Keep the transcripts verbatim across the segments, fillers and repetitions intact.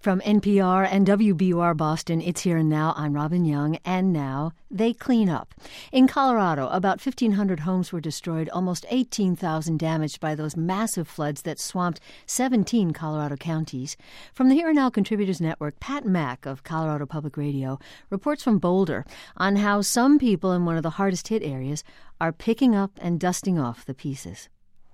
From N P R and W B U R Boston, it's Here and Now. I'm Robin Young, and now they clean up. In Colorado, about fifteen hundred homes were destroyed, almost eighteen thousand damaged by those massive floods that swamped seventeen Colorado counties. From the Here and Now Contributors Network, Pat Mack of Colorado Public Radio reports from Boulder on how some people in one of the hardest hit areas are picking up and dusting off the pieces.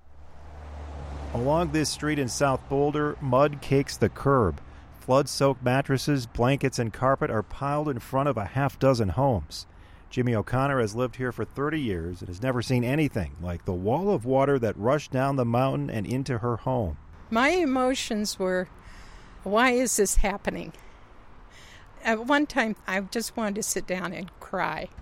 Along this street in South Boulder, mud cakes the curb. Flood-soaked mattresses, blankets, and carpet are piled in front of a half dozen homes. Jimmy O'Connor has lived here for thirty years and has never seen anything like the wall of water that rushed down the mountain and into her home. My emotions were, why is this happening? At one time, I just wanted to sit down and cry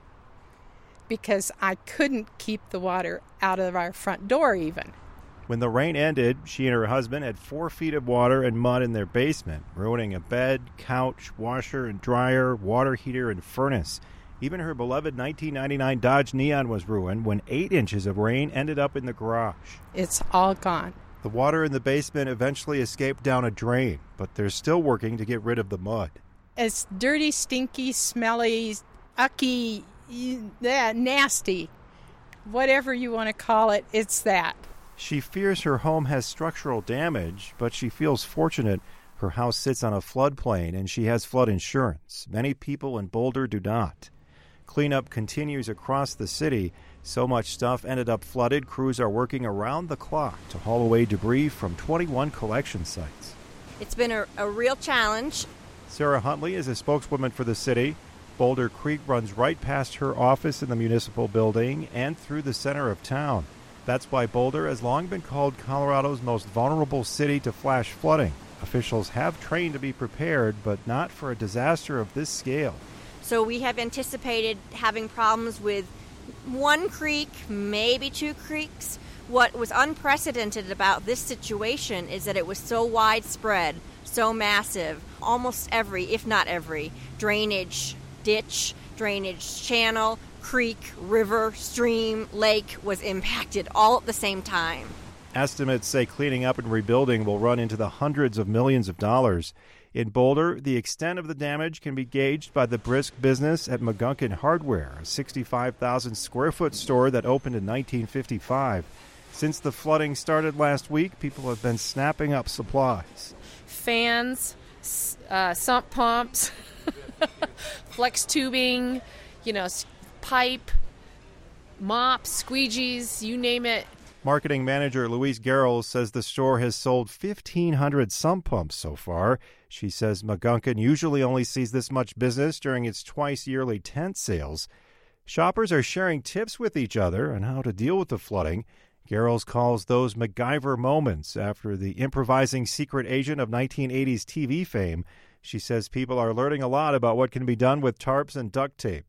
because I couldn't keep the water out of our front door even. When the rain ended, she and her husband had four feet of water and mud in their basement, ruining a bed, couch, washer and dryer, water heater, and furnace. Even her beloved nineteen ninety-nine Dodge Neon was ruined when eight inches of rain ended up in the garage. It's all gone. The water in the basement eventually escaped down a drain, but they're still working to get rid of the mud. It's dirty, stinky, smelly, ucky, yeah, nasty. Whatever you want to call it, it's that. She fears her home has structural damage, but she feels fortunate her house sits on a floodplain and she has flood insurance. Many people in Boulder do not. Cleanup continues across the city. So much stuff ended up flooded, crews are working around the clock to haul away debris from twenty-one collection sites. It's been a, a real challenge. Sarah Huntley is a spokeswoman for the city. Boulder Creek runs right past her office in the municipal building and through the center of town. That's why Boulder has long been called Colorado's most vulnerable city to flash flooding. Officials have trained to be prepared, but not for a disaster of this scale. So we have anticipated having problems with one creek, maybe two creeks. What was unprecedented about this situation is that it was so widespread, so massive. Almost every, if not every, drainage ditch, drainage channel, creek, river, stream, lake was impacted all at the same time. Estimates say cleaning up and rebuilding will run into the hundreds of millions of dollars. In Boulder, the extent of the damage can be gauged by the brisk business at McGunkin Hardware, a sixty-five thousand square foot store that opened in nineteen fifty-five. Since the flooding started last week, people have been snapping up supplies. Fans, uh, sump pumps, flex tubing, you know, pipe, mops, squeegees, you name it. Marketing manager Louise Garrels says the store has sold fifteen hundred sump pumps so far. She says McGunkin usually only sees this much business during its twice-yearly tent sales. Shoppers are sharing tips with each other on how to deal with the flooding. Garrels calls those MacGyver moments after the improvising secret agent of nineteen eighties T V fame. She says people are learning a lot about what can be done with tarps and duct tape.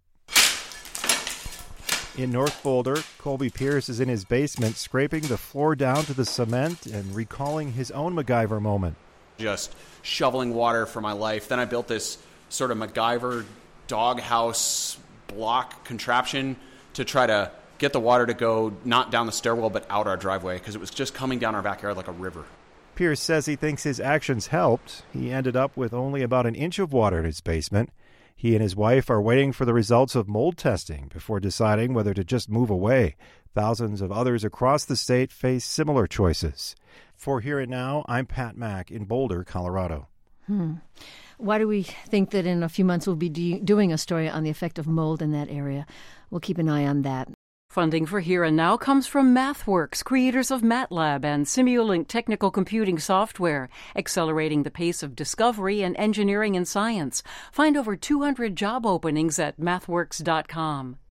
In North Boulder, Colby Pierce is in his basement scraping the floor down to the cement and recalling his own MacGyver moment. Just shoveling water for my life. Then I built this sort of MacGyver doghouse block contraption to try to get the water to go not down the stairwell but out our driveway because it was just coming down our backyard like a river. Pierce says he thinks his actions helped. He ended up with only about an inch of water in his basement. He and his wife are waiting for the results of mold testing before deciding whether to just move away. Thousands of others across the state face similar choices. For Here and Now, I'm Pat Mack in Boulder, Colorado. Hmm. Why do we think that in a few months we'll be de- doing a story on the effect of mold in that area? We'll keep an eye on that. Funding for Here and Now comes from MathWorks, creators of MATLAB and Simulink technical computing software, accelerating the pace of discovery and engineering and science. Find over two hundred job openings at mathworks dot com.